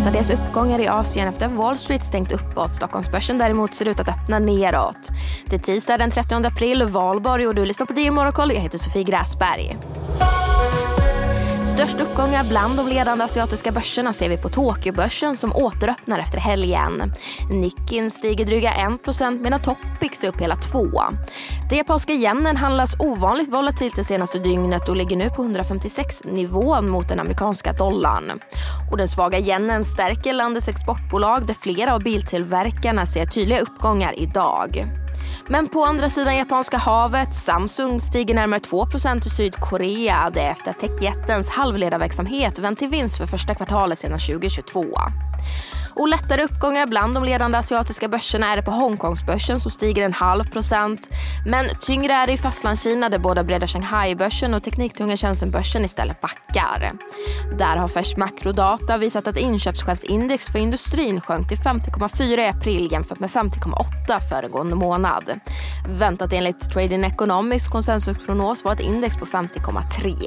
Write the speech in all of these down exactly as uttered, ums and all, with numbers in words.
mestadels uppgångar i Asien efter Wall Street stängt uppåt. Stockholmsbörsen däremot ser ut att öppna neråt. Det är tisdag den trettionde april, valborg, och du lyssnar på D I Morgonkoll. Jag heter Sofie Gräsberg. Störst uppgångar bland de ledande asiatiska börserna ser vi på Tokyobörsen som återöppnar efter helgen. Nikkei stiger dryga en procent medan Topix är upp hela två procent. Det japanska yenen handlas ovanligt volatilt det senaste dygnet och ligger nu på hundrafemtiosex nivån mot den amerikanska dollarn. Och den svaga yenen stärker landets exportbolag där flera av biltillverkarna ser tydliga uppgångar idag. Men på andra sidan japanska havet, Samsung stiger närmare två procent i Sydkorea det efter att techjättens halvledarverksamhet vänt till vinst för första kvartalet sedan tjugohundratjugotvå. Och lättare uppgångar bland de ledande asiatiska börserna är det på Hongkongsbörsen som stiger en halv procent. Men tyngre är det i fastlandskina där båda breda Shanghai-börsen och tekniktunga Shenzhen-börsen istället backar. Där har färsk makrodata visat att inköpschefsindex för industrin sjönk till femtio komma fyra i april jämfört med femtio komma åtta föregående månad. Väntat enligt Trading Economics konsensusprognos var ett index på femtio komma tre.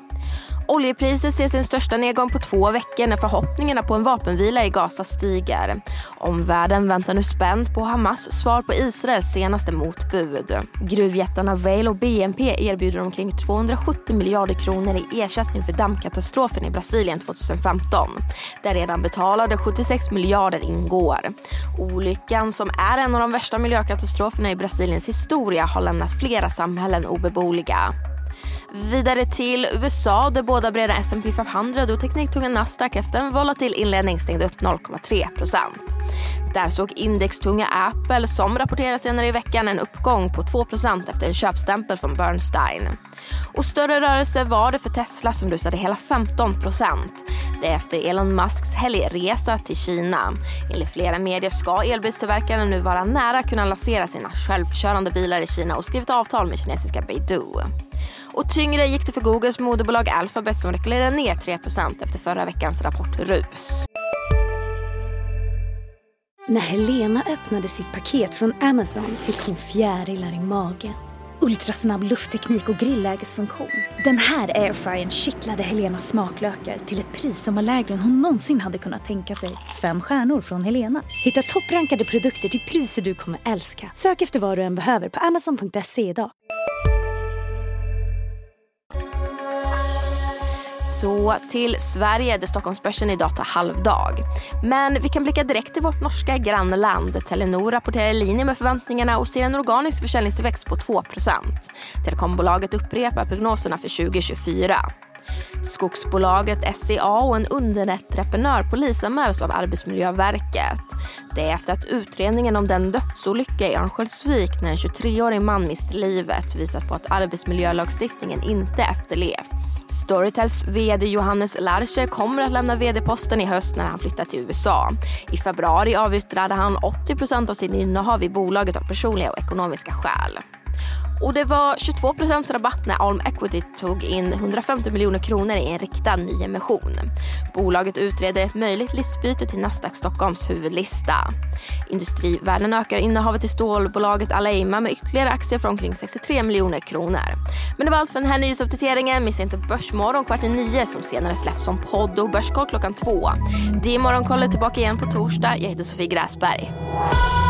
Oljepriset ser sin största nedgång på två veckor när förhoppningarna på en vapenvila i Gaza stiger. Omvärlden väntar nu spänt på Hamas svar på Israels senaste motbud. Gruvjättarna Vale och B N P erbjuder omkring tvåhundrasjuttio miljarder kronor i ersättning för dammkatastrofen i Brasilien tjugohundrafemton. Där redan betalade sjuttiosex miljarder ingår. Olyckan, som är en av de värsta miljökatastroferna i Brasiliens historia, har lämnat flera samhällen obeboeliga. Vidare till U S A där båda breda S and P femhundra och tekniktunga Nasdaq efter en volatil inledning stängde upp noll komma tre procent. Där såg indextunga Apple, som rapporterar senare i veckan, en uppgång på två procent efter en köpstämpel från Bernstein. Och större rörelse var det för Tesla som rusade hela femton procent. Det är efter Elon Musks helgresa till Kina. Enligt flera medier ska elbilstillverkarna nu vara nära att kunna lansera sina självkörande bilar i Kina och skrivit avtal med kinesiska Baidu. Och tyngre gick det för Googles moderbolag Alphabet som rekylerade ner tre procent efter förra veckans rapportrus. När Helena öppnade sitt paket från Amazon fick hon fjärilar i magen. Ultrasnabb luftteknik och grillägesfunktion. Den här airfryern kittlade Helenas smaklökar till ett pris som var lägre än hon någonsin hade kunnat tänka sig. Fem stjärnor från Helena. Hitta topprankade produkter till priser du kommer älska. Sök efter vad du än behöver på amazon punkt se idag. Så till Sverige där Stockholmsbörsen idag tar halvdag. Men vi kan blicka direkt till vårt norska grannland. Telenor rapporterar i linje med förväntningarna och ser en organisk försäljningstillväxt på två procent. Telekombolaget upprepar prognoserna för tjugohundratjugofyra. Skogsbolaget S C A och en underentreprenör polisanmäls av Arbetsmiljöverket. Det är efter att utredningen om den dödsolycka i Örnsköldsvik när en tjugotreårig man miste livet visat på att arbetsmiljölagstiftningen inte efterlevts. Storytels vd Johannes Larcher kommer att lämna vd-posten i höst när han flyttar till U S A. I februari avyttrade han åttio procent av sin innehav i bolaget av personliga och ekonomiska skäl. Och det var tjugotvå procent rabatt när Alm Equity tog in hundrafemtio miljoner kronor i en riktad nyemission. Bolaget utreder ett möjligt listbyte till Nasdaq Stockholms huvudlista. Industrivärden ökar innehavet i stålbolaget Alleima med ytterligare aktier för omkring sextiotre miljoner kronor. Men det var allt för den här nyhetsuppdateringen. Missa inte Börsmorgon kvart i nio som senare släpps som podd och Börskoll klockan två. Det är Morgonkollet tillbaka igen på torsdag. Jag heter Sofie Gräsberg.